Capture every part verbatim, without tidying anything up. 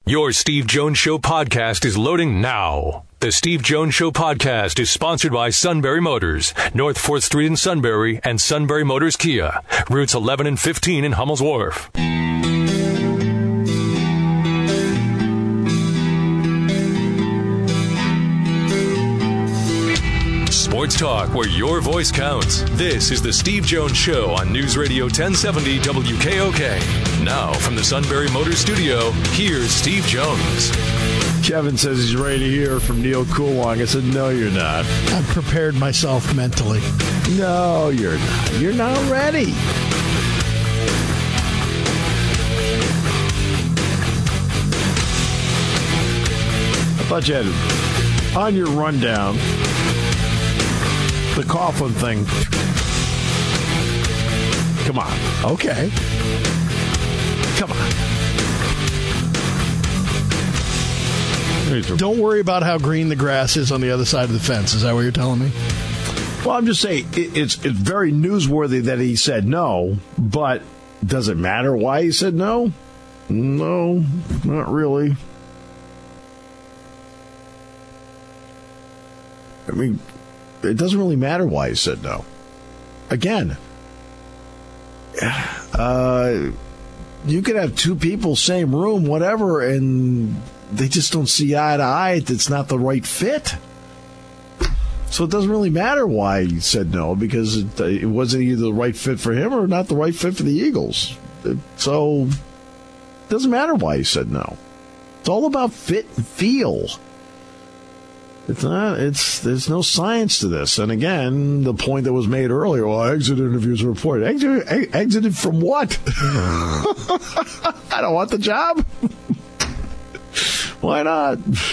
Your Steve Jones Show podcast is loading now. The Steve Jones Show podcast is sponsored by Sunbury Motors, North fourth Street in Sunbury, and Sunbury Motors Kia, routes eleven and fifteen in Hummel's Wharf. Sports talk where your voice counts. This is the Steve Jones Show on News Radio ten seventy W K O K. Now from the Sunbury Motors Studio, here's Steve Jones. Kevin says he's ready to hear from Neil Coolong. I said, no, you're not. I've prepared myself mentally. No, you're not. You're not ready. I thought you had on your rundown the Coughlin thing. Come on. Okay. Come on. Don't worry about how green the grass is on the other side of the fence. Is that what you're telling me? Well, I'm just saying it, it's it's very newsworthy that he said no, but does it matter why he said no? No, not really. I mean, it doesn't really matter why he said no. Again, uh, you could have two people, same room, whatever, and they just don't see eye to eye. It's not the right fit. So it doesn't really matter why he said no, because it, it wasn't either the right fit for him or not the right fit for the Eagles. So it doesn't matter why he said no. It's all about fit and feel. It's not. It's there's no science to this. And again, the point that was made earlier. Well, exit interviews are reported. Exit, exited from what? I don't want the job. Why not?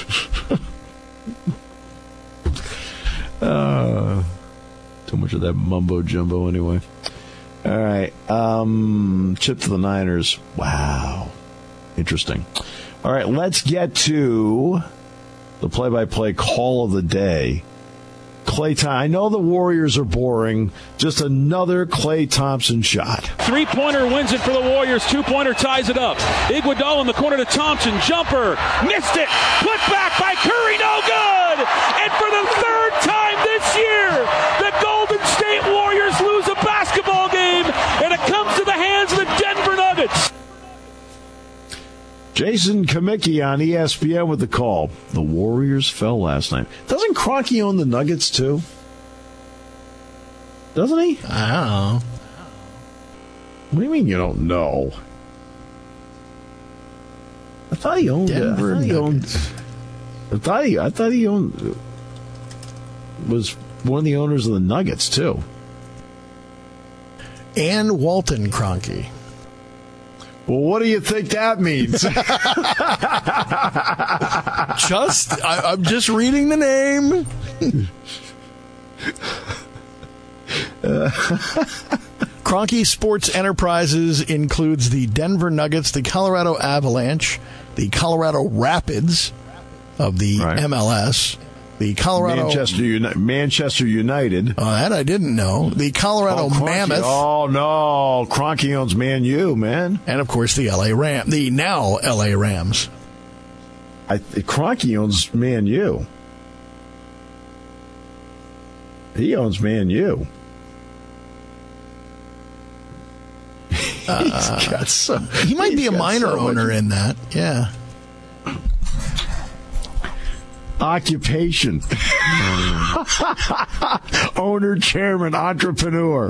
uh, too much of that mumbo jumbo, anyway. All right. Um, chip to the Niners. Wow, interesting. All right, let's get to the play-by-play call of the day. Klay Thompson. I know the Warriors are boring. Just another Klay Thompson shot. Three-pointer wins it for the Warriors. Two-pointer ties it up. Iguodala in the corner to Thompson. Jumper. Missed it. Put back by Curry. No good. And for the third time this year, the Golden State Warriors lose a basketball game, and it comes to the hands of the Denver Nuggets. Jason Kamicki on E S P N with the call. The Warriors fell last night. Doesn't Kroenke own the Nuggets too? Doesn't he? I don't know. What do you mean you don't know? I thought he owned Denver it. I thought he owned. Nuggets. I thought he. I thought he owned. Was one of the owners of the Nuggets too. And Walton Kroenke. Well, what do you think that means? just, I, I'm just reading the name. uh. Kroenke Sports Enterprises includes the Denver Nuggets, the Colorado Avalanche, the Colorado Rapids of the right. M L S, the Colorado Manchester, Uni- Manchester United. Oh, that I didn't know. The Colorado oh, Mammoth. Oh no, Kroenke owns Man U, man. And of course the L A Ram, the now L A Rams. I, Kroenke owns Man U. He owns Man U. Uh, he's got so, he might be a minor so owner much. in that. Yeah. Occupation. Owner, chairman, entrepreneur.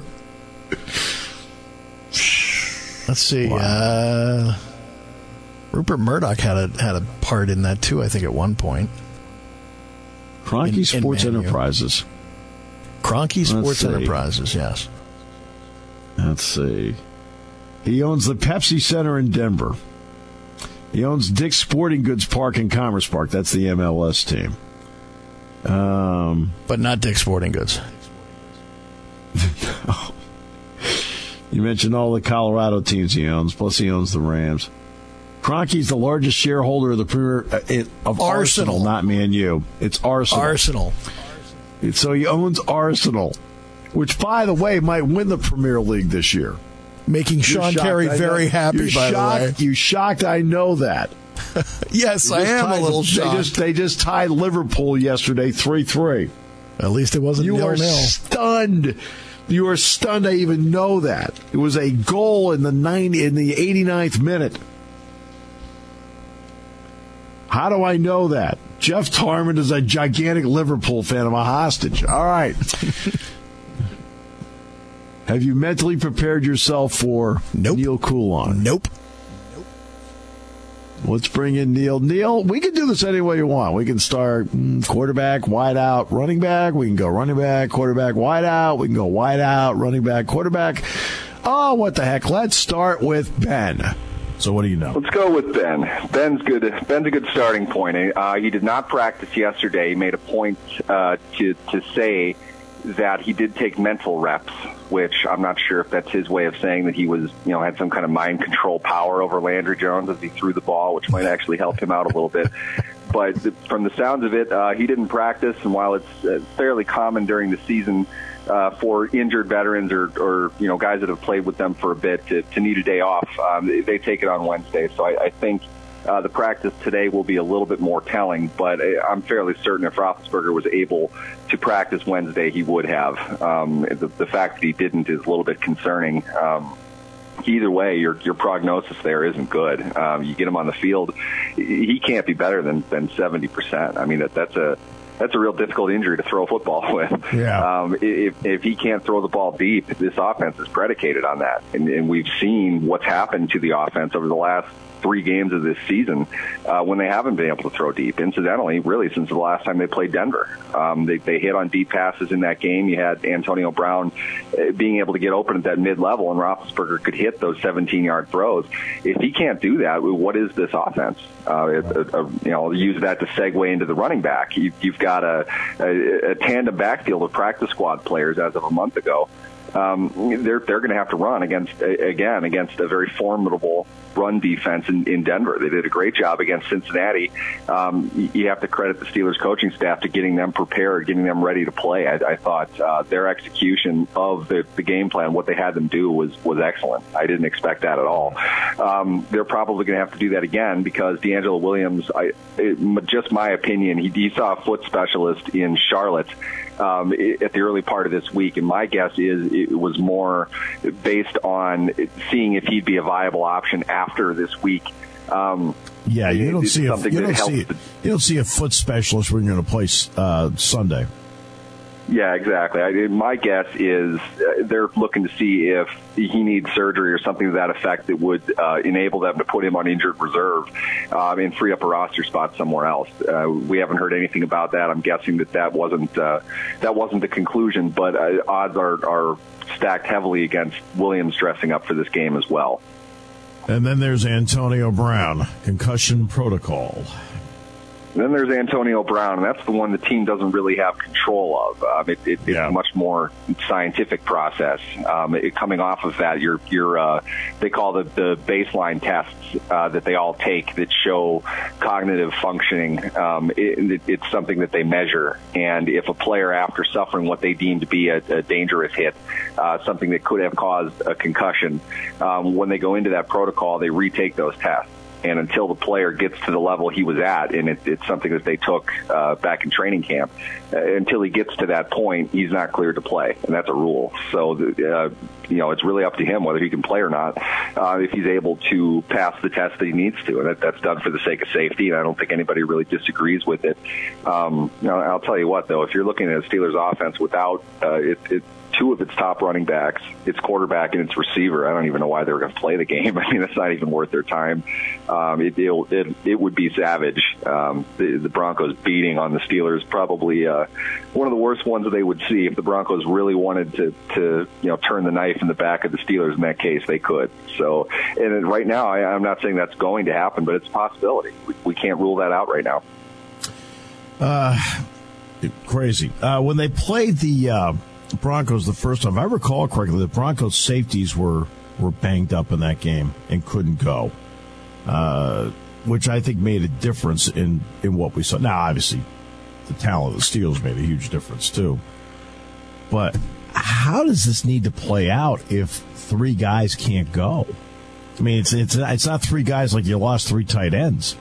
Let's see. Wow. Uh, Rupert Murdoch had a had a part in that too, I think, at one point. Kroenke in, Sports in Enterprises. Kroenke Sports Enterprises, yes. Let's see. He owns the Pepsi Center in Denver. He owns Dick's Sporting Goods Park in Commerce Park. That's the M L S team. Um, but not Dick's Sporting Goods. No. You mentioned all the Colorado teams he owns, plus he owns the Rams. Kroenke's the largest shareholder of the premier uh, it, of Arsenal. Arsenal, not Man U. It's Arsenal. Arsenal. So he owns Arsenal, which, by the way, might win the Premier League this year. Making Sean Terry very happy, You're by shocked, the way. You shocked, I know that. Yes, I am tied, a little they shocked. just, they just tied Liverpool yesterday three three. At least it wasn't You are nil-nil. stunned. You are stunned I even know that. It was a goal in the ninety in the eighty-ninth minute. How do I know that? Jeff Tarman is a gigantic Liverpool fan. I'm a hostage. All right. Have you mentally prepared yourself for Nope. Neil Coulon? Nope. Let's bring in Neil. Neil, we can do this any way you want. We can start mm, quarterback, wide out, running back. We can go running back, quarterback, wide out. We can go wide out, running back, quarterback. Oh, what the heck? Let's start with Ben. So what do you know? Let's go with Ben. Ben's good. Ben's a good starting point. Uh, he did not practice yesterday. He made a point uh, to to say that he did take mental reps, which I'm not sure if that's his way of saying that he was, you know, had some kind of mind control power over Landry Jones as he threw the ball, which might actually help him out a little bit. But the, from the sounds of it, uh, he didn't practice, and while it's uh, fairly common during the season uh, for injured veterans or, or, you know, guys that have played with them for a bit to, to need a day off, um, they, they take it on Wednesday. So I, I think Uh, the practice today will be a little bit more telling, but I'm fairly certain if Roethlisberger was able to practice Wednesday, he would have. Um, the, the fact that he didn't is a little bit concerning. Um, either way, your your prognosis there isn't good. Um, you get him on the field, he can't be better than than seventy percent. I mean, that, that's a that's a real difficult injury to throw a football with. Yeah. Um, if, if he can't throw the ball deep, this offense is predicated on that. And, and we've seen what's happened to the offense over the last three games of this season uh, when they haven't been able to throw deep. Incidentally, really since the last time they played Denver. Um, they, they hit on deep passes in that game. You had Antonio Brown uh, being able to get open at that mid-level, and Roethlisberger could hit those seventeen-yard throws. If he can't do that, what is this offense? Uh, it, uh, you know, use that to segue into the running back. You, you've got a, a, a tandem backfield of practice squad players as of a month ago. Um, they're they're going to have to run against again against a very formidable run defense in, in Denver. They did a great job against Cincinnati. Um, you have to credit the Steelers coaching staff to getting them prepared, getting them ready to play. I, I thought uh, their execution of the, the game plan, what they had them do, was was excellent. I didn't expect that at all. Um, they're probably going to have to do that again because DeAngelo Williams, I, it, just my opinion, he, he saw a foot specialist in Charlotte Um, at the early part of this week, and my guess is it was more based on seeing if he'd be a viable option after this week. Um, Yeah, you don't see a, something you that don't helps see the- you don't see a foot specialist when you're going to play uh, Sunday. Yeah, exactly. I, my guess is uh, they're looking to see if he needs surgery or something to that effect that would uh, enable them to put him on injured reserve um, and free up a roster spot somewhere else. Uh, we haven't heard anything about that. I'm guessing that that wasn't uh, that wasn't the conclusion, but uh, odds are, are stacked heavily against Williams dressing up for this game as well. And then there's Antonio Brown, concussion protocol. Then there's Antonio Brown, and that's the one the team doesn't really have control of. Um, it, it, Yeah. It's a much more scientific process. Um, it, coming off of that, you're, you're, uh, they call the, the baseline tests uh, that they all take that show cognitive functioning. Um, it, it, it's something that they measure, and if a player, after suffering what they deem to be a, a dangerous hit, uh, something that could have caused a concussion, um, when they go into that protocol, they retake those tests. And until the player gets to the level he was at, and it, it's something that they took uh, back in training camp, uh, until he gets to that point, he's not cleared to play, and that's a rule. So, uh, you know, it's really up to him whether he can play or not, uh, if he's able to pass the test that he needs to, and that, that's done for the sake of safety, and I don't think anybody really disagrees with it. Um, you know, I'll tell you what, though, if you're looking at a Steelers offense without uh, it, it two of its top running backs, its quarterback and its receiver, I don't even know why they were going to play the game. I mean, it's not even worth their time. Um, it, it, it would be savage. Um, the, the Broncos beating on the Steelers, probably uh, one of the worst ones that they would see. If the Broncos really wanted to, to you know, turn the knife in the back of the Steelers in that case, they could. So, and right now, I, I'm not saying that's going to happen, but it's a possibility. We, we can't rule that out right now. Uh, crazy. Uh, when they played the uh, Broncos the first time, if I recall correctly, the Broncos safeties were, were banged up in that game and couldn't go, uh, which I think made a difference in, in what we saw. Now, obviously, the talent of the Steelers made a huge difference, too. But how does this need to play out if three guys can't go? I mean, it's it's it's not three guys like you lost three tight ends.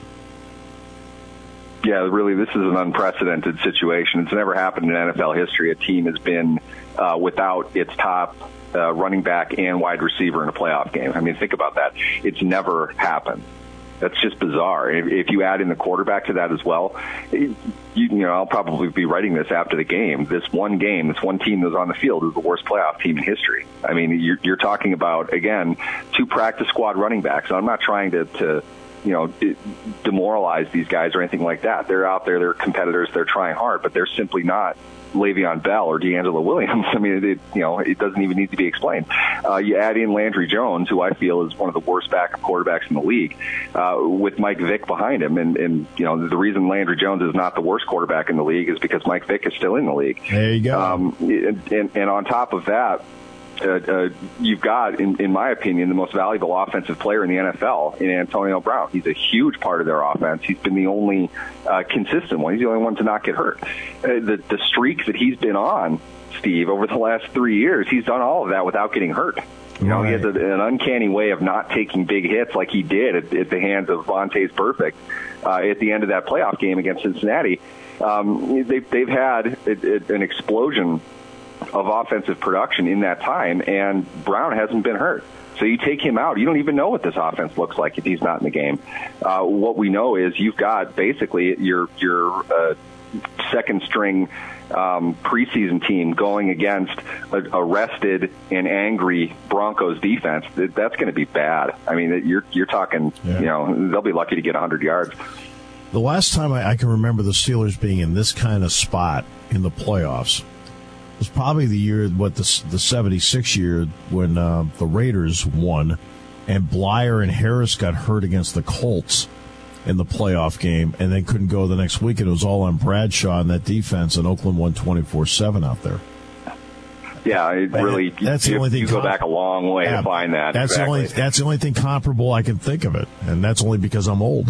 Yeah, really, this is an unprecedented situation. It's never happened in N F L history. A team has been uh, without its top uh, running back and wide receiver in a playoff game. I mean, think about that. It's never happened. That's just bizarre. If, if you add in the quarterback to that as well, you, you know, I'll probably be writing this after the game. This one game, this one team that was on the field is the worst playoff team in history. I mean, you're, you're talking about, again, two practice squad running backs. I'm not trying to, to you know, demoralize these guys or anything like that. They're out there, they're competitors, they're trying hard, but they're simply not Le'Veon Bell or D'Angelo Williams. I mean, it, you know, it doesn't even need to be explained. Uh, you add in Landry Jones, who I feel is one of the worst backup quarterbacks in the league, uh, with Mike Vick behind him. And, and, you know, the reason Landry Jones is not the worst quarterback in the league is because Mike Vick is still in the league. There you go. Um, and, and, and on top of that, Uh, uh, you've got, in, in my opinion, the most valuable offensive player in the N F L in Antonio Brown. He's a huge part of their offense. He's been the only uh, consistent one. He's the only one to not get hurt. Uh, the, the streak that he's been on, Steve, over the last three years, he's done all of that without getting hurt. You know, right. He has a, an uncanny way of not taking big hits like he did at, at the hands of Vontaze Burfict uh, at the end of that playoff game against Cincinnati. Um, they've, they've had it, it, an explosion of offensive production in that time, and Brown hasn't been hurt. So you take him out, you don't even know what this offense looks like if he's not in the game. Uh, what we know is you've got basically your your uh, second string um, preseason team going against a, a rested and angry Broncos defense. That's going to be bad. I mean, you're you're talking, yeah. you know, they'll be lucky to get one hundred yards. The last time I, I can remember the Steelers being in this kind of spot in the playoffs was probably the year, what, the the seventy-six year when uh, the Raiders won, and Blyer and Harris got hurt against the Colts in the playoff game, and then couldn't go the next week, and it was all on Bradshaw and that defense, and Oakland won twenty-four seven out there. Yeah, it really. That's the you, only thing. You go back a long way yeah, to find that. That's exactly. the only. That's the only thing comparable I can think of it, and that's only because I'm old.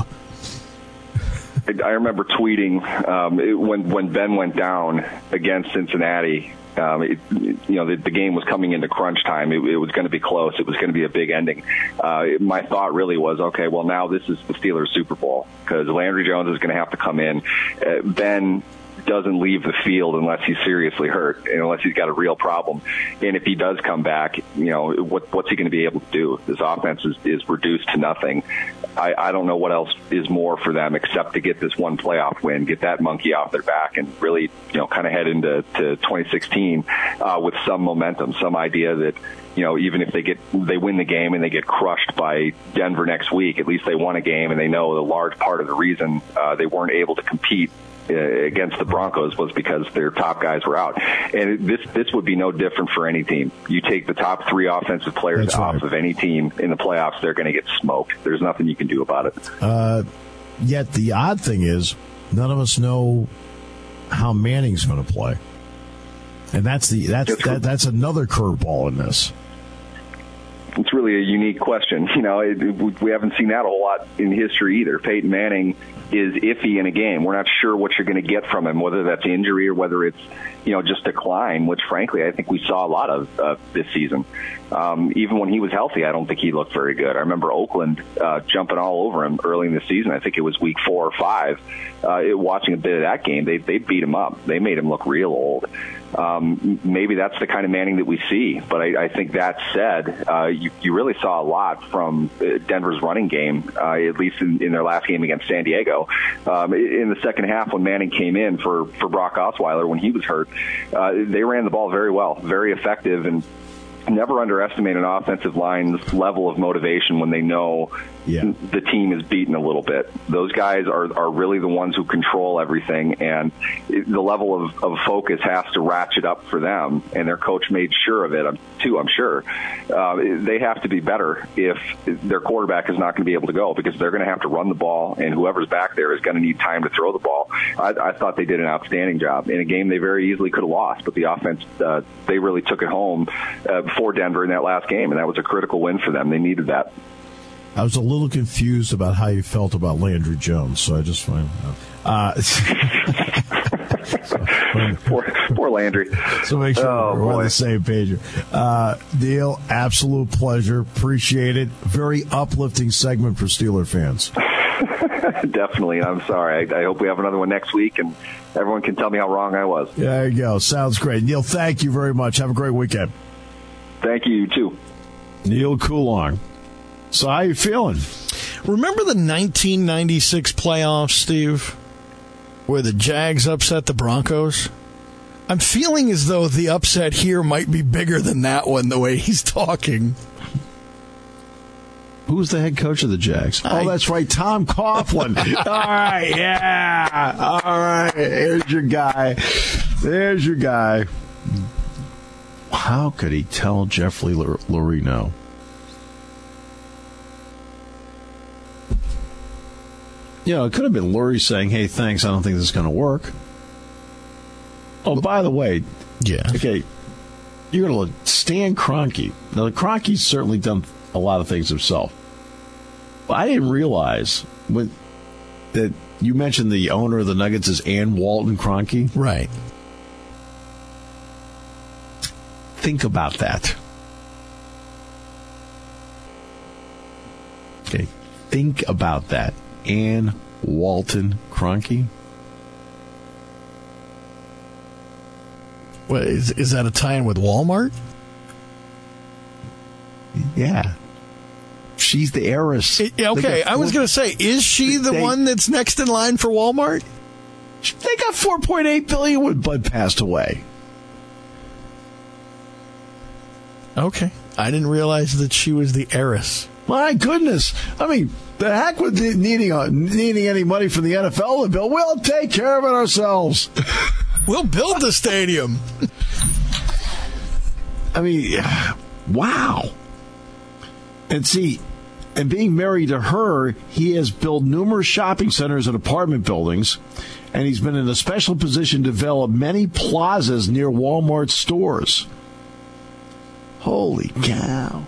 I remember tweeting um, it, when when Ben went down against Cincinnati. Um, it, you know, the, the game was coming into crunch time. It, it was going to be close. It was going to be a big ending. Uh, it, my thought really was, okay, well, now this is the Steelers' Super Bowl because Landry Jones is going to have to come in. Uh, Ben doesn't leave the field unless he's seriously hurt and unless he's got a real problem. And if he does come back, you know, what, what's he going to be able to do? This offense is, is reduced to nothing. I, I don't know what else is more for them except to get this one playoff win, get that monkey off their back, and really, you know, kind of head into to twenty sixteen uh, with some momentum, some idea that, you know, even if they get they win the game and they get crushed by Denver next week, at least they won a game, and they know the large part of the reason uh, they weren't able to compete against the Broncos was because their top guys were out. And this this would be no different for any team. You take the top three offensive players That's off right. of any team in the playoffs, they're going to get smoked. There's nothing you can do about it. Uh, yet the odd thing is, none of us know how Manning's going to play. And that's the that's that, that's another curveball in this. It's really a unique question. You know, it, we haven't seen that a whole lot in history either. Peyton Manning is iffy in a game. We're not sure what you're going to get from him, whether that's injury or whether it's, you know, just decline, which frankly I think we saw a lot of uh, this season. Um, even when he was healthy, I don't think he looked very good. I remember Oakland uh, jumping all over him early in the season. I think it was week four or five. Uh, it, watching a bit of that game, they they beat him up. They made him look real old. Um, maybe that's the kind of Manning that we see. But I, I think that said, uh, you, you really saw a lot from Denver's running game, uh, at least in, in their last game against San Diego. Um, in the second half, when Manning came in for, for Brock Osweiler when he was hurt, uh, they ran the ball very well, very effective, and never underestimate an offensive line's level of motivation when they know yeah. the team is beaten a little bit. Those guys are, are really the ones who control everything, and it, the level of, of focus has to ratchet up for them, and their coach made sure of it, too, I'm sure. Uh, they have to be better if their quarterback is not going to be able to go, because they're going to have to run the ball, and whoever's back there is going to need time to throw the ball. I, I thought they did an outstanding job. In a game they very easily could have lost, but the offense, uh, they really took it home uh, for Denver in that last game, and that was a critical win for them. They needed that. I was a little confused about how you felt about Landry Jones, so I just find out. Uh, poor, poor Landry. So make sure oh, we're boy. on the same page. Uh, Neil, absolute pleasure. Appreciate it. Very uplifting segment for Steeler fans. Definitely. I'm sorry. I, I hope we have another one next week, and everyone can tell me how wrong I was. There you go. Sounds great. Neil, thank you very much. Have a great weekend. Thank you, you too. Neil Coulon. So how you feeling? Remember the nineteen ninety-six playoffs, Steve, where the Jags upset the Broncos? I'm feeling as though the upset here might be bigger than that one, the way he's talking. Who's the head coach of the Jags? I, oh, that's right, Tom Coughlin. All right, yeah. All right, here's your guy. There's your guy. How could he tell Jeffrey Lurie no? You know, it could have been Lurie saying, hey, thanks, I don't think this is going to work. Oh, by the way, yeah. Okay, you're going to Stan Kroenke. Now, Kroenke's certainly done a lot of things himself. But I didn't realize when that you mentioned the owner of the Nuggets is Ann Walton Kroenke. Right. Think about that. Okay, think about that. Ann Walton Kroenke. What, is, is that a tie-in with Walmart? Yeah. She's the heiress. It, okay, I was going to say, is she the they, one that's next in line for Walmart? They got four point eight billion dollars when Bud passed away. Okay. I didn't realize that she was the heiress. My goodness. I mean, the heck with needing uh, needing any money from the N F L to build. We'll take care of it ourselves. We'll build the stadium. I mean, wow. And see, and being married to her, he has built numerous shopping centers and apartment buildings, and he's been in a special position to develop many plazas near Walmart stores. Holy cow.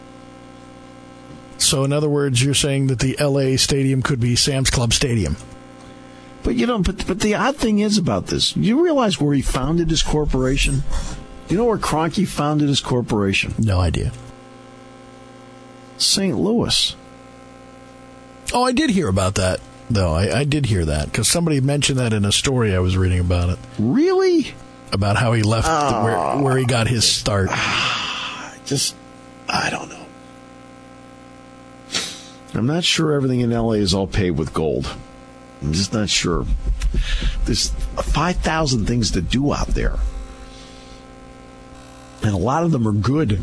So, in other words, you're saying that the L A stadium could be Sam's Club Stadium. But, you know, but, but the odd thing is about this, you realize where he founded his corporation? You know where Kroenke founded his corporation? No idea. Saint Louis. Oh, I did hear about that, though. I, I did hear that, because somebody mentioned that in a story I was reading about it. Really? About how he left, Oh. the, where, where he got his start. Just, I don't know. I'm not sure everything in L A is all paved with gold. I'm just not sure. There's five thousand things to do out there. And a lot of them are good.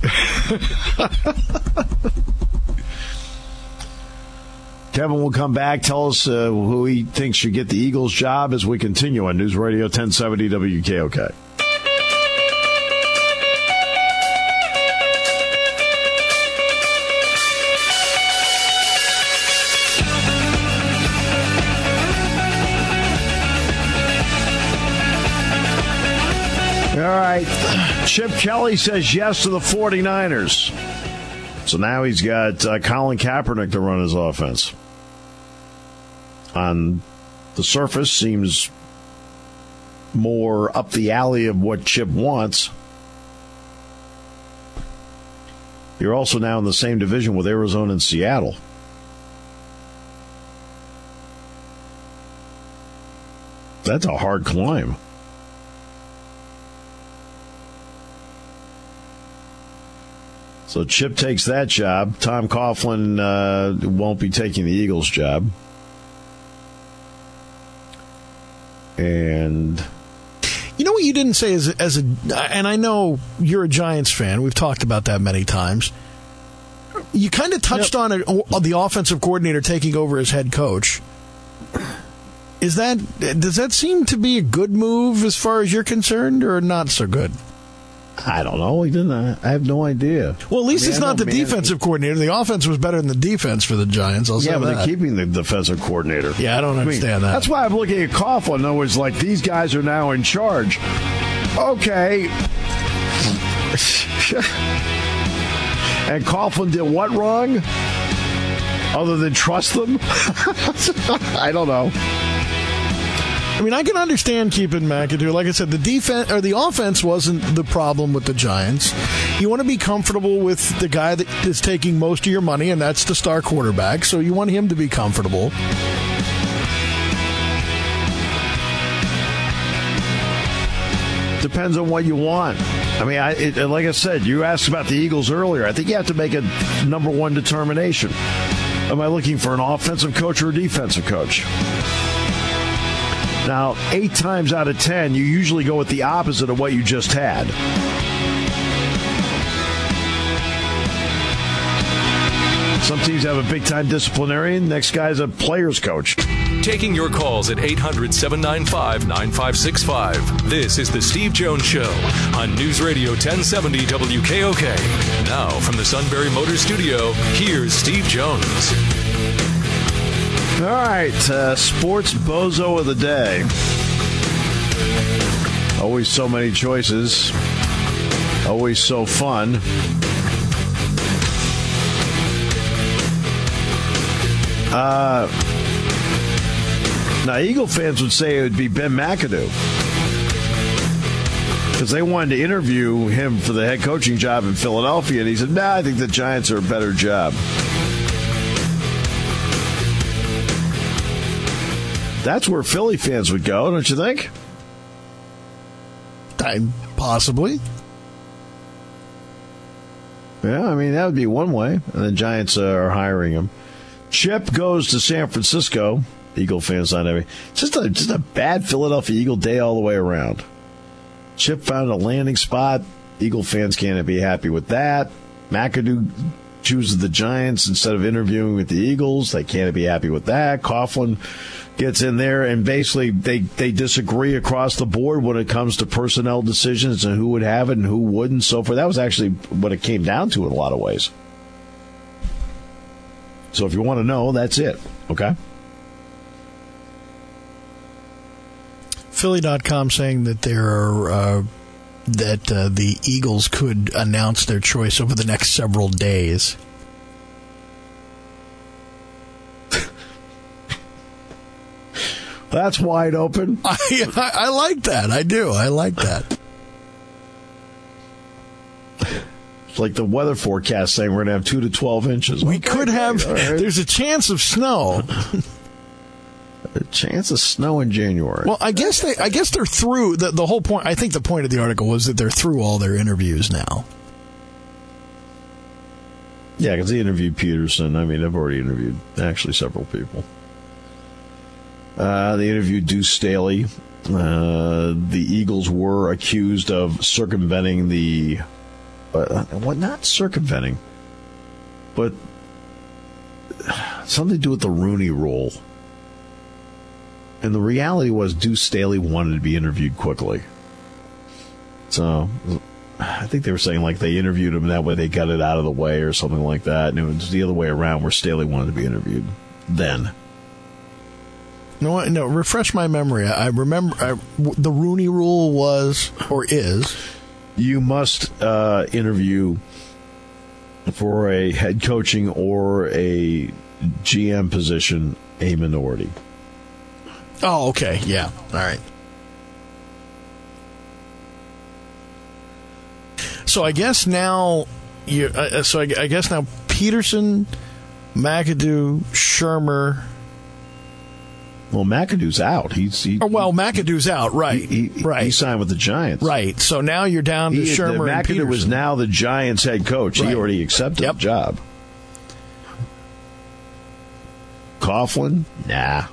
Kevin will come back, tell us uh, who he thinks should get the Eagles job as we continue on News Radio ten seventy W K O K. All right. Chip Kelly says yes to the 49ers. So now he's got uh, Colin Kaepernick to run his offense. On the surface, seems more up the alley of what Chip wants. You're also now in the same division with Arizona and Seattle. That's a hard climb. So Chip takes that job. Tom Coughlin uh, won't be taking the Eagles job. And you know what you didn't say as a, as a, and I know you're a Giants fan. We've talked about that many times. You kind of touched yep. on it, on the offensive coordinator taking over as head coach. Is that does that seem to be a good move as far as you're concerned, or not so good? I don't know. He didn't. I have no idea. Well, at least I mean, it's not the defensive coordinator. The offense was better than the defense for the Giants. I'll say yeah, but that. they're keeping the defensive coordinator. Yeah, I don't understand I mean, that. That's why I'm looking at Coughlin. In other words, like, these guys are now in charge. Okay. And Coughlin did what wrong? Other than trust them? I don't know. I mean, I can understand keeping McAdoo. Like I said, the defense or the offense wasn't the problem with the Giants. You want to be comfortable with the guy that is taking most of your money, and that's the star quarterback. So you want him to be comfortable. Depends on what you want. I mean, I, it, like I said, you asked about the Eagles earlier. I think you have to make a number one determination. Am I looking for an offensive coach or a defensive coach? Now, eight times out of ten, you usually go with the opposite of what you just had. Some teams have a big-time disciplinarian. Next guy's a player's coach. Taking your calls at eight hundred, seven nine five, nine five six five. This is the Steve Jones Show on News Radio ten seventy W K O K. Now, from the Sunbury Motors Studio, here's Steve Jones. All right, uh, sports bozo of the day. Always so many choices. Always so fun. Uh, now, Eagle fans would say it would be Ben McAdoo, because they wanted to interview him for the head coaching job in Philadelphia, and he said, nah, I think the Giants are a better job. That's where Philly fans would go, don't you think? I, possibly. Yeah, I mean, that would be one way. And the Giants uh, are hiring him. Chip goes to San Francisco. Eagle fans not having. It's just a, just a bad Philadelphia Eagle day all the way around. Chip found a landing spot. Eagle fans can't be happy with that. McAdoo chooses the Giants instead of interviewing with the Eagles. They can't be happy with that. Coughlin gets in there, and basically they, they disagree across the board when it comes to personnel decisions and who would have it and who wouldn't, so forth. That was actually what it came down to in a lot of ways. So if you want to know, that's it. Okay? Philly dot com saying that there are uh, that uh, the Eagles could announce their choice over the next several days. That's wide open. I, I, I like that. I do. I like that. It's like the weather forecast saying we're going to have two to twelve inches. We okay, could have. right. There's a chance of snow. A chance of snow in January. Well, I guess they. I guess they're through. The, the whole point. I think the point of the article was that they're through all their interviews now. Yeah, because they interviewed Peterson. I mean, they've already interviewed actually several people. Uh, they interviewed Deuce Staley. Uh, the Eagles were accused of circumventing the, uh, what? Not circumventing, but something to do with the Rooney Rule. And the reality was Deuce Staley wanted to be interviewed quickly. So I think they were saying like they interviewed him that way they got it out of the way or something like that. And it was the other way around where Staley wanted to be interviewed then. No, no. Refresh my memory. I remember I, the Rooney Rule was or is you must uh, interview for a head coaching or a G M position a minority. Oh, okay. Yeah. All right. So I guess now you. Uh, so I, I guess now Peterson, McAdoo, Shermer. Well, McAdoo's out. He's he, oh, well, McAdoo's out, right? He, he, right. He signed with the Giants, right? So now you're down to he, Shermer the, and McAdoo Peterson. was now the Giants' head coach. Right. He already accepted yep. the job. Coughlin, nah.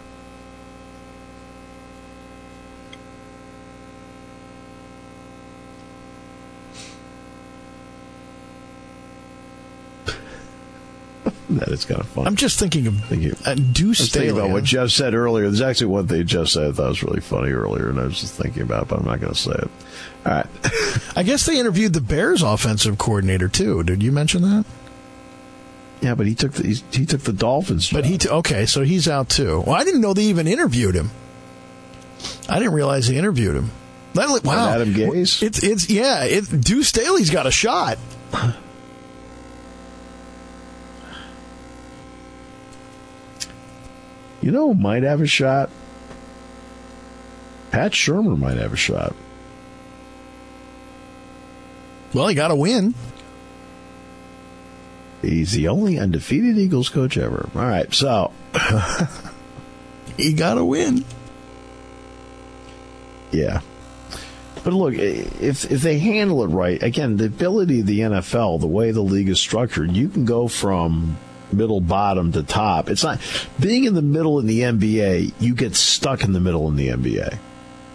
That is kind of fun. I'm just thinking of thinking, uh, Deuce Staley. Thinking about what Jeff said earlier. There's actually one thing Jeff said I thought was really funny earlier, and I was just thinking about it, but I'm not going to say it. All right. I guess they interviewed the Bears offensive coordinator, too. Did you mention that? Yeah, but he took the, he, he took the Dolphins job. But he t- okay, so he's out, too. Well, I didn't know they even interviewed him. I didn't realize they interviewed him. That, wow. And Adam Gase? It's, it's, yeah, it, Deuce Staley's got a shot. You know who might have a shot? Pat Shurmur might have a shot. Well, he got to win. He's the only undefeated Eagles coach ever. All right, so he got to win. Yeah. But look, if if they handle it right, again, the ability of the N F L, the way the league is structured, you can go from middle, bottom to top. It's not being in the middle in the N B A, you get stuck in the middle in the N B A.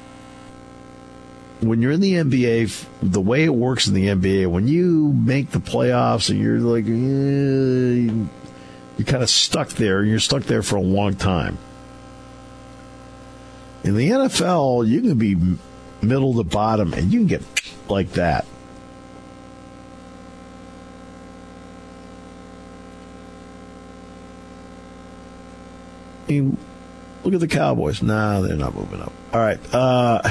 When you're in the N B A, the way it works in the N B A, when you make the playoffs and you're like, eh, you're kind of stuck there, and you're stuck there for a long time. In the N F L, you can be middle to bottom, and you can get like that. I mean, look at the Cowboys. Nah, they're not moving up. All right. Uh,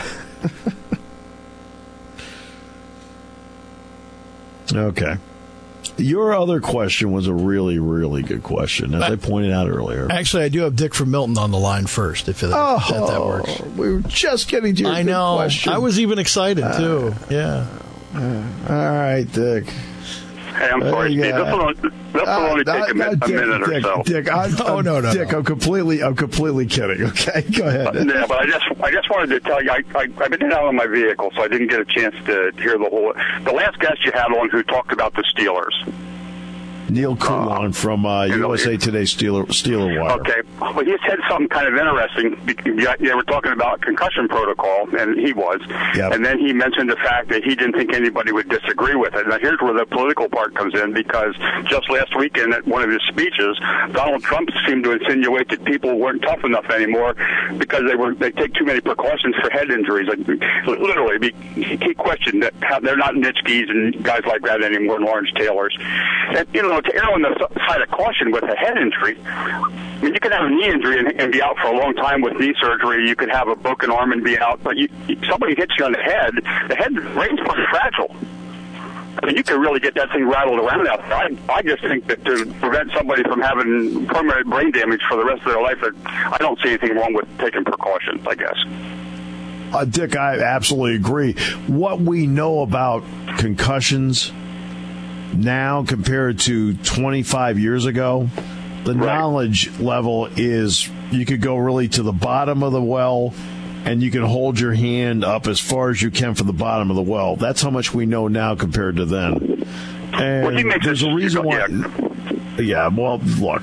okay. Your other question was a really, really good question, as I, I pointed out earlier. Actually, I do have Dick from Milton on the line first, if, it, oh, if that works. We were just getting to your I know. question. I was even excited, too. Uh, yeah. Uh, all right, Dick. Hey, I'm sorry, Steve. This will only, this will only uh, take a, no, a Dick, minute Dick, or so. Dick, I'm, oh, I'm, no, no, Dick, no. I'm completely, I'm completely kidding. Okay, go ahead. Uh, yeah, but I just, I just wanted to tell you, I, I, I've been out on my vehicle, so I didn't get a chance to hear the whole. The last guest you had on who talked about the Steelers. Neil Coulon uh, from uh, U S A Today Steeler, Steeler Wire. Okay. Well, he said something kind of interesting. They were talking about concussion protocol, and he was. Yep. And then he mentioned the fact that he didn't think anybody would disagree with it. Now, here's where the political part comes in, because just last weekend at one of his speeches, Donald Trump seemed to insinuate that people weren't tough enough anymore because they were they take too many precautions for head injuries. Like, literally, he questioned that how they're not Nitschkes and guys like that anymore, Lawrence Taylors. And, you know, to err on the side of caution with a head injury, I mean, you could have a knee injury and, and be out for a long time with knee surgery. You could have a broken arm and be out. But you, somebody hits you on the head, the head brain's pretty fragile. I mean, you can really get that thing rattled around out there. I, I just think that to prevent somebody from having permanent brain damage for the rest of their life, I don't see anything wrong with taking precautions, I guess. Uh, Dick, I absolutely agree. What we know about concussions now compared to twenty-five years ago, the right. knowledge level is you could go really to the bottom of the well and you can hold your hand up as far as you can from the bottom of the well. That's how much we know now compared to then. And well, there's a reason why. Yeah, yeah well, look.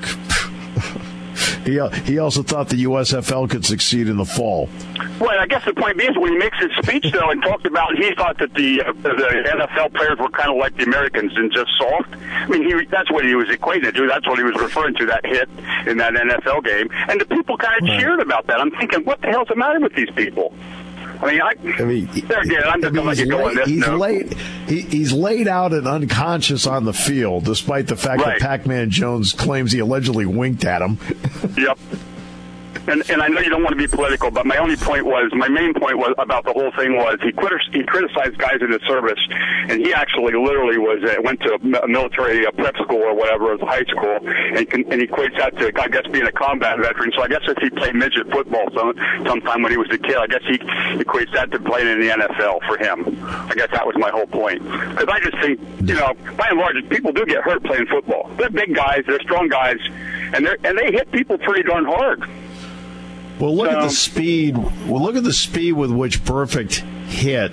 He he also thought the U S F L could succeed in the fall. Well, I guess the point being, when he makes his speech, though, and talked about, he thought that the uh, the N F L players were kind of like the Americans and just soft. I mean, he that's what he was equating it to. That's what he was referring to, that hit in that N F L game. And the people kind of right. cheered about that. I'm thinking, what the hell's the matter with these people? I mean, I, I mean, there again, I'm just going to let you go on this. He's note. laid, he, he's laid out and unconscious on the field, despite the fact right. that Pac-Man Jones claims he allegedly winked at him. Yep. And, and I know you don't want to be political, but my only point was, my main point was about the whole thing was he, he criticized guys in the service, and he actually literally was uh, went to a military uh, prep school or whatever, as a high school, and, and he equates that to, I guess, being a combat veteran. So I guess if he played midget football some, sometime when he was a kid, I guess he equates that to playing in the N F L for him. I guess that was my whole point. Because I just think, you know, by and large, people do get hurt playing football. They're big guys, they're strong guys, and they and they hit people pretty darn hard. Well, look so, at the speed. Well, look at the speed with which Burfict hit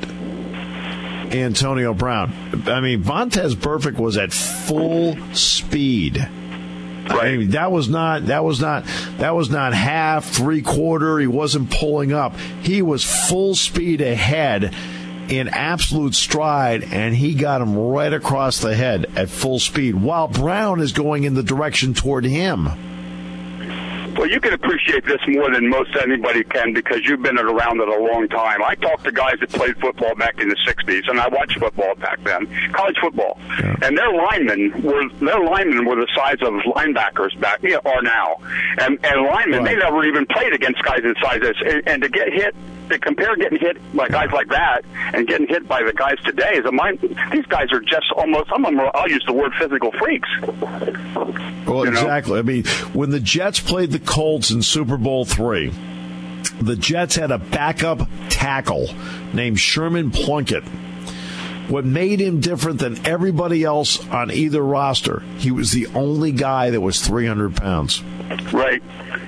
Antonio Brown. I mean, Vontaze Burfict was at full speed. Right. I mean, that was not. That was not. That was not half, three quarter. He wasn't pulling up. He was full speed ahead, in absolute stride, and he got him right across the head at full speed, while Brown is going in the direction toward him. Well, you can appreciate this more than most anybody can because you've been around it a long time. I talked to guys that played football back in the sixties, and I watched football back then, college football, yeah. and their linemen were their linemen were the size of linebackers back you know, are now, and and linemen right. they never even played against guys that size this, and, and to get hit. To compare getting hit by guys like that and getting hit by the guys today is a mind. These guys are just almost. Some of them are, I'll use the word physical freaks. Well, you know? exactly. I mean, when the Jets played the Colts in Super Bowl three, the Jets had a backup tackle named Sherman Plunkett. What made him different than everybody else on either roster, he was the only guy that was three hundred pounds. Right.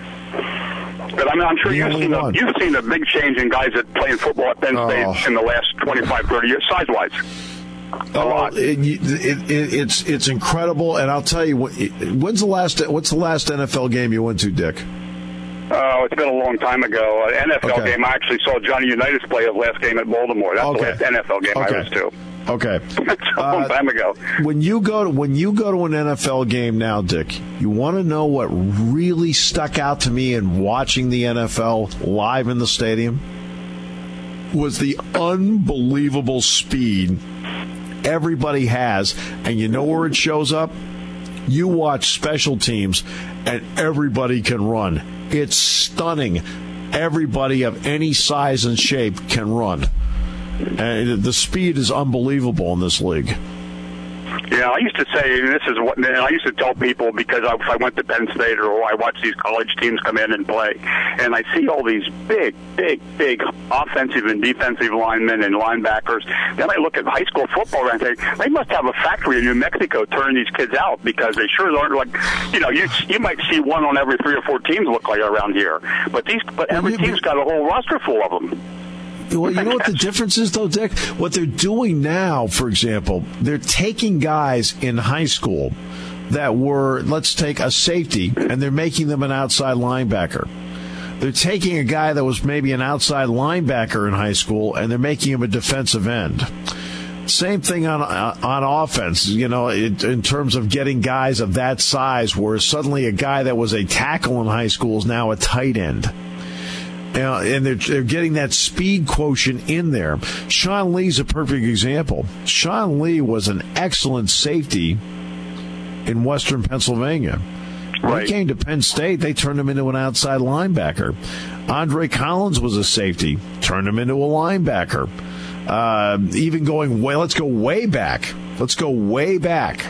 But I mean, I'm sure The you've only seen, a, one. you've seen a big change in guys that play in football at Penn State Oh. in the last twenty-five, thirty years, size-wise. A Oh, lot. it, it, it, it's it's incredible, and I'll tell you, when's the last what's the last N F L game you went to, Dick? Oh, it's been a long time ago. An N F L Okay. game. I actually saw Johnny Unitas play his last game at Baltimore. That's Okay. the last N F L game Okay. I was to. Okay. That's a long Uh, time ago. When you go to when you go to an N F L game now, Dick, you want to know what really stuck out to me in watching the N F L live in the stadium was the unbelievable speed everybody has, and you know where it shows up? You watch special teams, and everybody can run. It's stunning. Everybody of any size and shape can run. And the speed is unbelievable in this league. Yeah, I used to say, and this is what and I used to tell people because I, if I went to Penn State or I watch these college teams come in and play, and I see all these big, big, big offensive and defensive linemen and linebackers. Then I look at high school football and I think they must have a factory in New Mexico turning these kids out because they sure aren't like, you know, you you might see one on every three or four teams look like around here, but these, but every Well, you- team's got a whole roster full of them. Well, you know what the difference is, though, Dick? What they're doing now, for example, they're taking guys in high school that were, let's take a safety, and they're making them an outside linebacker. They're taking a guy that was maybe an outside linebacker in high school, and they're making him a defensive end. Same thing on on offense, you know, in, in terms of getting guys of that size, where suddenly a guy that was a tackle in high school is now a tight end. You know, and they're, they're getting that speed quotient in there. Sean Lee's a perfect example. Sean Lee was an excellent safety in Western Pennsylvania. When Right. he came to Penn State, they turned him into an outside linebacker. Andre Collins was a safety, turned him into a linebacker. Uh, even going way, let's go way back. Let's go way back.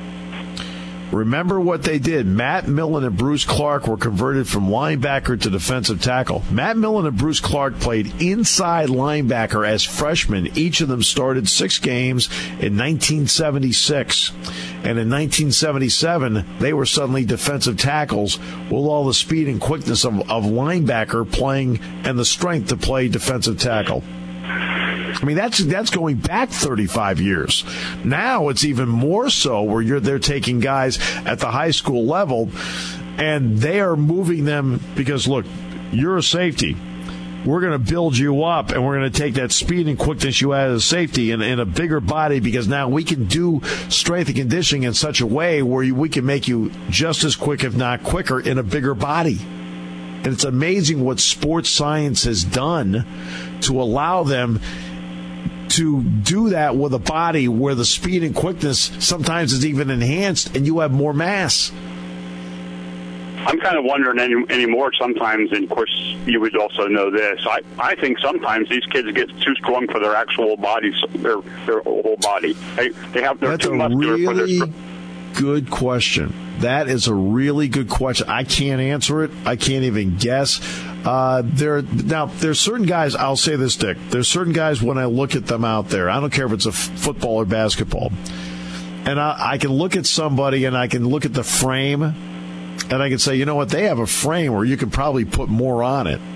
Remember what they did. Matt Millen and Bruce Clark were converted from linebacker to defensive tackle. Matt Millen and Bruce Clark played inside linebacker as freshmen. Each of them started six games in nineteen seventy-six. And in nineteen seventy-seven, they were suddenly defensive tackles with all the speed and quickness of, of linebacker playing and the strength to play defensive tackle. I mean, that's that's going back thirty-five years. Now it's even more so where you're they're taking guys at the high school level, and they are moving them because, look, you're a safety. We're going to build you up, and we're going to take that speed and quickness you had as a safety in, in a bigger body because now we can do strength and conditioning in such a way where you, we can make you just as quick, if not quicker, in a bigger body. And it's amazing what sports science has done to allow them to do that with a body where the speed and quickness sometimes is even enhanced and you have more mass. I'm kind of wondering any, anymore sometimes, and of course you would also know this, I, I think sometimes these kids get too strong for their actual bodies, their their whole body. They, they have, they're That's too a muscular for their... really good question. That is a really good question. I can't answer it. I can't even guess. Uh, there now, there's certain guys. I'll say this, Dick. There's certain guys when I look at them out there. I don't care if it's a f- football or basketball, and I, I can look at somebody and I can look at the frame, and I can say, you know what? They have a frame where you can probably put more on it,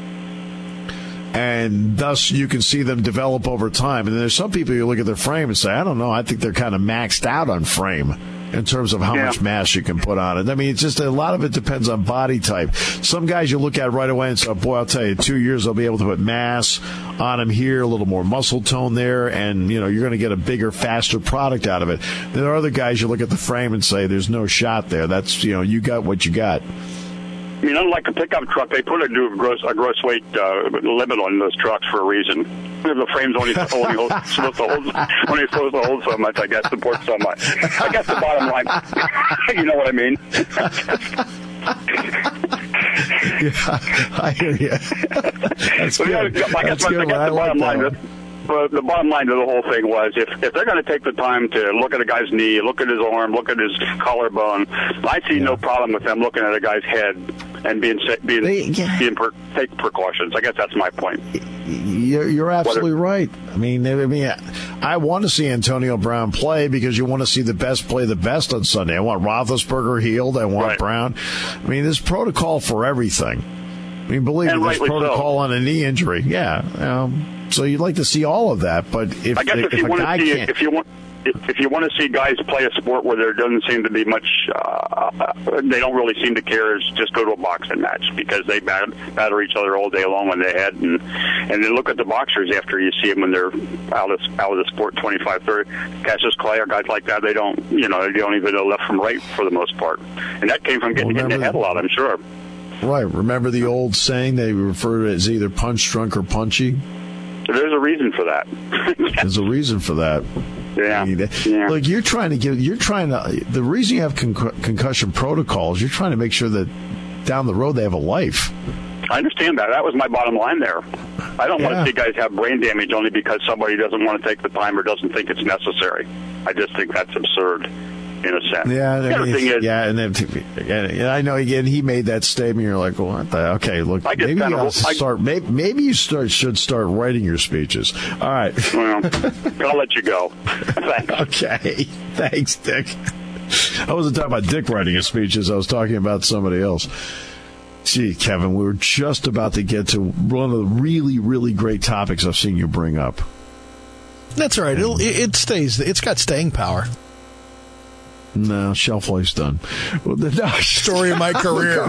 and thus you can see them develop over time. And there's some people you look at their frame and say, I don't know. I think they're kind of maxed out on frame in terms of how Yeah. much mass you can put on it. I mean, it's just a lot of it depends on body type. Some guys you look at right away and say, boy, I'll tell you, two years they'll be able to put mass on them here, a little more muscle tone there, and, you know, you're going to get a bigger, faster product out of it. There are other guys you look at the frame and say, there's no shot there. That's, you know, you got what you got. I mean, unlike a pickup truck, they put a new gross a gross weight uh, limit on those trucks for a reason. The frame's only only hold, supposed to hold only supposed to hold so much. I guess support so much. I guess the bottom line, you know what I mean. Yeah, I hear you. That's So, yeah, good. I guess That's my- good. I guess I the like bottom that line one. is, But the bottom line to the whole thing was, if, if they're going to take the time to look at a guy's knee, look at his arm, look at his collarbone, I see yeah. no problem with them looking at a guy's head and being being they, yeah. being per, take precautions. I guess that's my point. You're, you're absolutely Whether, right. I mean, I mean, I want to see Antonio Brown play because you want to see the best play the best on Sunday. I want Roethlisberger healed. I want right. Brown. I mean, there's protocol for everything. I mean, believe me, there's protocol so. on a knee injury. Yeah. Um, so you'd like to see all of that, but if, I guess if, if you a want guy to see, can't... if you want. If you want to see guys play a sport where there doesn't seem to be much, uh, they don't really seem to care, is just go to a boxing match because they bat- batter each other all day long when they head. And, and then look at the boxers after you see them when they're out of, out of the sport twenty-five, thirty. Cassius Clay or guys like that, they don't, you know, they don't even know left from right for the most part. And that came from getting hit in the head a lot, I'm sure. Right. Remember the old saying they refer to it as either punch drunk or punchy? There's a reason for that. There's a reason for that. Yeah. I mean, yeah. Look, you're trying to give, you're trying to, the reason you have con- concussion protocols, you're trying to make sure that down the road they have a life. I understand that. That was my bottom line there. I don't yeah. want to see guys have brain damage only because somebody doesn't want to take the time or doesn't think it's necessary. I just think that's absurd. In a sense. Yeah, the other thing is, yeah, and then and I know again he made that statement. You're like, well, what the? Okay, look, maybe you gotta start. Maybe, maybe you start should start writing your speeches. All right. Well, I'll let you go. Thanks. Okay, thanks, Dick. I wasn't talking about Dick writing his speeches. I was talking about somebody else. Gee, Kevin, we were just about to get to one of the really, really great topics I've seen you bring up. That's all right. It'll, it stays. It's got staying power. No, shelf life's done. Well, the no, story of my career.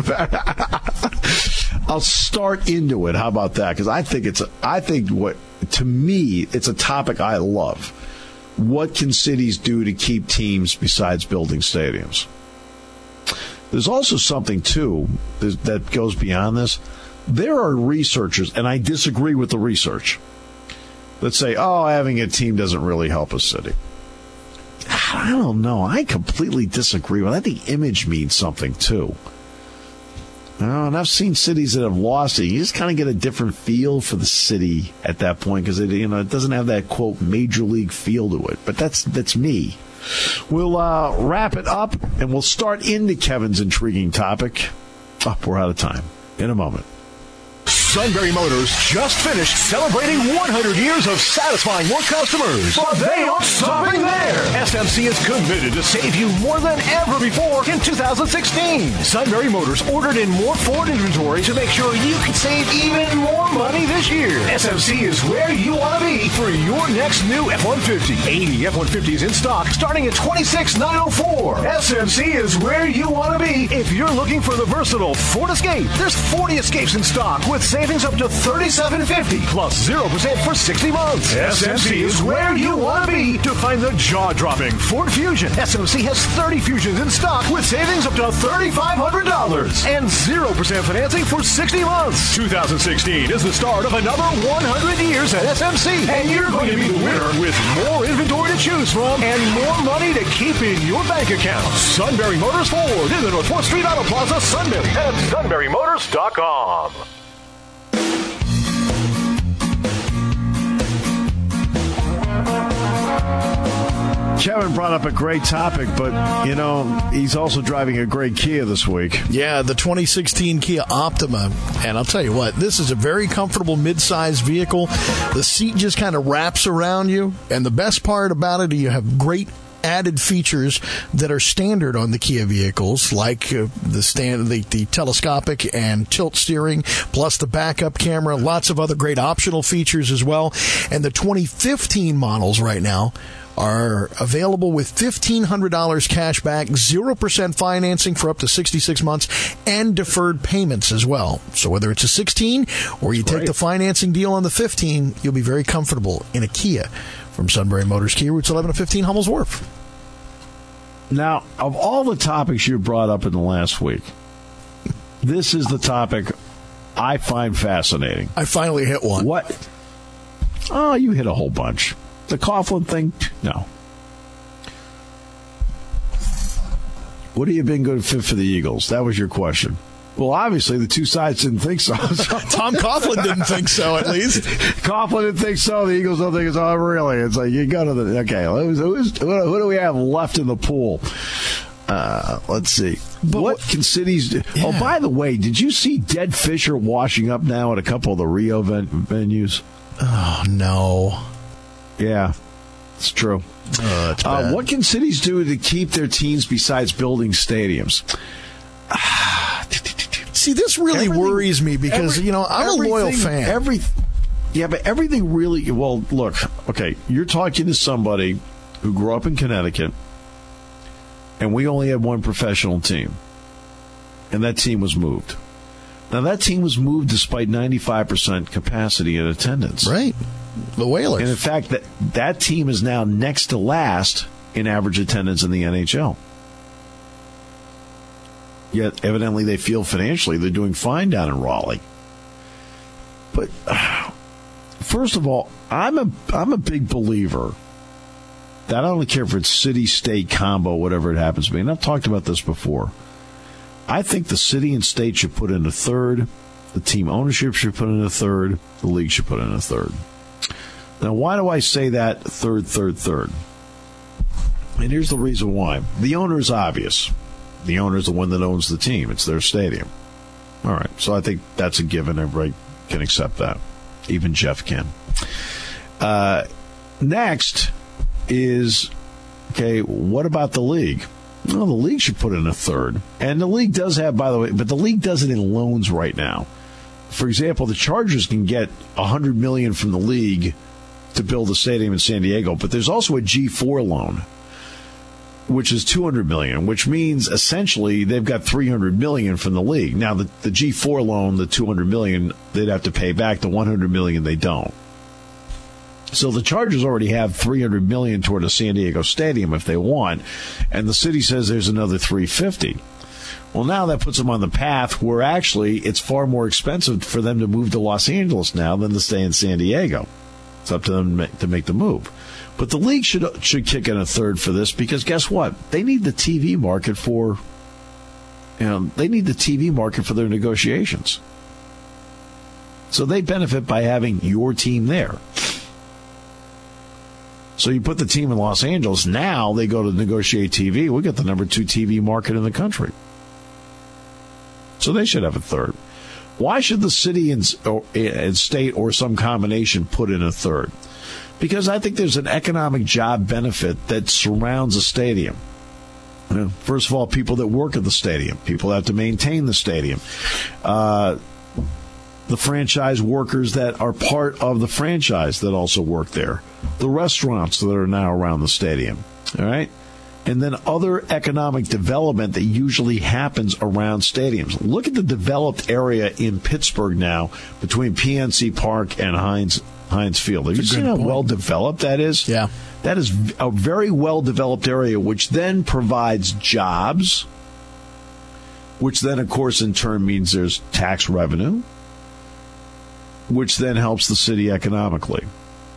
I'll start into it. How about that? Because I think it's. A, I think what to me it's a topic I love. What can cities do to keep teams besides building stadiums? There's also something too that goes beyond this. There are researchers, and I disagree with the research, that say, "Oh, having a team doesn't really help a city." I don't know. I completely disagree with it. I think image means something, too. You know, and I've seen cities that have lost it. You just kind of get a different feel for the city at that point because it, you know, it doesn't have that, quote, major league feel to it. But that's that's me. We'll uh, wrap it up, and we'll start into Kevin's intriguing topic. Oh, we're out of time. In a moment. Sunbury Motors just finished celebrating one hundred years of satisfying more customers. But they aren't stopping there. S M C is committed to save you more than ever before in two thousand sixteen. Sunbury Motors ordered in more Ford inventory to make sure you can save even more money this year. S M C is where you want to be for your next new F one fifty. eighty F one fifties in stock starting at twenty-six thousand nine hundred four dollars. S M C is where you want to be if you're looking for the versatile Ford Escape. There's forty Escapes in stock with savings up to thirty-seven fifty plus zero percent for sixty months. S M C is where you want to be to find the jaw-dropping Ford Fusion. S M C has thirty Fusions in stock with savings up to three thousand five hundred dollars and zero percent financing for sixty months. two thousand sixteen is the start of another one hundred years at S M C, and you're going to be the winner with more inventory to choose from and more money to keep in your bank account. Sunbury Motors Ford in the North fourth Street Auto Plaza, Sunbury at sunbury motors dot com. Kevin brought up a great topic, but, you know, he's also driving a great Kia this week. Yeah, the twenty sixteen Kia Optima. And I'll tell you what, this is a very comfortable mid-size vehicle. The seat just kind of wraps around you. And the best part about it, you have great added features that are standard on the Kia vehicles, like uh, the stand, the, the telescopic and tilt steering, plus the backup camera, lots of other great optional features as well. And the twenty fifteen models right now are available with fifteen hundred dollars cash back, zero percent financing for up to sixty-six months, and deferred payments as well. So whether it's a sixteen or you take the financing deal on the fifteen, you'll be very comfortable in a Kia. From Sunbury Motors Kia, routes eleven to fifteen, Hummel's Wharf. Now, of all the topics you brought up in the last week, this is the topic I find fascinating. I finally hit one. What? Oh, you hit a whole bunch. The Coughlin thing? No. What have you been good fit for the Eagles? That was your question. Well, obviously, the two sides didn't think so. Tom Coughlin didn't think so, at least. Coughlin didn't think so. The Eagles don't think so. Oh, really? It's like, you go to the... Okay, who's, who's, who do we have left in the pool? Uh, let's see. But what, what can cities do? Yeah. Oh, by the way, did you see dead fish are washing up now at a couple of the Rio ven- venues? Oh, no. Yeah, it's true. Oh, that's bad. Uh, what can cities do to keep their teams besides building stadiums? See, this really everything, worries me because, every, you know, I'm a loyal fan. Every, yeah, but everything really, well, look, okay, you're talking to somebody who grew up in Connecticut, and we only had one professional team, and that team was moved. Now, that team was moved despite ninety-five percent capacity and attendance. Right. The Whalers. And in fact, that, that team is now next to last in average attendance in the N H L. Yet, evidently, they feel financially they're doing fine down in Raleigh. But, uh, first of all, I'm a I'm a big believer that I don't care if it's city-state combo, whatever it happens to be. And I've talked about this before. I think the city and state should put in a third. The team ownership should put in a third. The league should put in a third. Now, why do I say that third, third, third? And here's the reason why. The owner is obvious. The owner is the one that owns the team. It's their stadium. All right. So I think that's a given. Everybody can accept that. Even Jeff can. Uh, next is, okay, what about the league? Well, the league should put in a third. And the league does have, by the way, but the league does it in loans right now. For example, the Chargers can get one hundred million dollars from the league to build a stadium in San Diego, but there's also a G four loan, which is two hundred million dollars, which means essentially they've got three hundred million dollars from the league. Now, the, the G four loan, the two hundred million dollars, they'd have to pay back. The one hundred million dollars, they don't. So the Chargers already have three hundred million dollars toward a San Diego stadium if they want, and the city says there's another three hundred fifty million dollars. Well, now that puts them on the path where actually it's far more expensive for them to move to Los Angeles now than to stay in San Diego. It's up to them to make, to make the move. But the league should should kick in a third for this because guess what? They need the T V market for, you know, they need the T V market for their negotiations. So they benefit by having your team there. So you put the team in Los Angeles, now they go to negotiate T V. We got the number two T V market in the country. So they should have a third. Why should the city and, or, and state or some combination put in a third? Because I think there's an economic job benefit that surrounds a stadium. You know, first of all, people that work at the stadium, people that have to maintain the stadium, uh, the franchise workers that are part of the franchise that also work there, the restaurants that are now around the stadium, all right? And then other economic development that usually happens around stadiums. Look at the developed area in Pittsburgh now between P N C Park and Heinz Heinz Field. Have you seen how well developed that is? Yeah. That is a very well developed area, which then provides jobs, which then, of course, in turn means there's tax revenue, which then helps the city economically.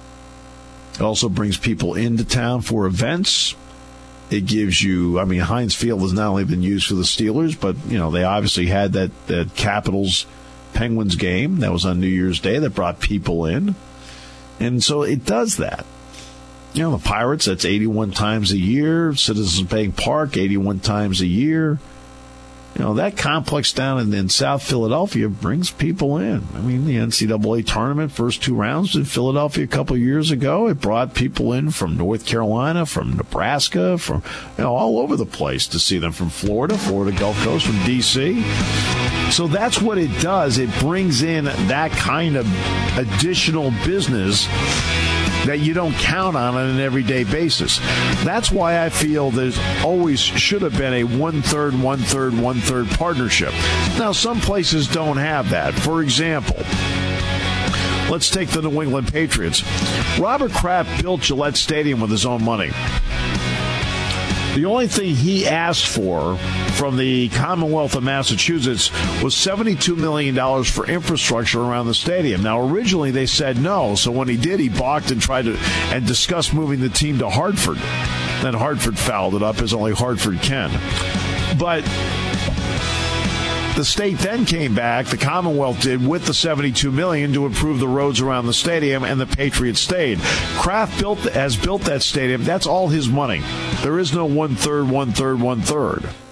It also brings people into town for events. It gives you, I mean, Heinz Field has not only been used for the Steelers, but, you know, they obviously had that, that Capitals Penguins game that was on New Year's Day that brought people in. And so it does that. You know, the Pirates, that's eighty-one times a year. Citizens Bank Park, eighty-one times a year. You know, that complex down in, in South Philadelphia brings people in. I mean, the N C double A tournament, first two rounds in Philadelphia a couple of years ago, it brought people in from North Carolina, from Nebraska, from, you know, all over the place to see them, from Florida, Florida Gulf Coast, from D C So that's what it does. It brings in that kind of additional business that you don't count on on an everyday basis. That's why I feel there's always should have been a one-third, one-third, one-third partnership. Now, some places don't have that. For example, let's take the New England Patriots. Robert Kraft built Gillette Stadium with his own money. The only thing he asked for from the Commonwealth of Massachusetts was seventy-two million dollars for infrastructure around the stadium. Now, originally they said no, so when he did, he balked and tried to and discussed moving the team to Hartford. Then Hartford fouled it up, as only Hartford can. But The state then came back, the Commonwealth did, with the seventy-two million dollars to improve the roads around the stadium, and the Patriots stayed. Kraft built has built that stadium. That's all his money. There is no one-third, one-third, one-third.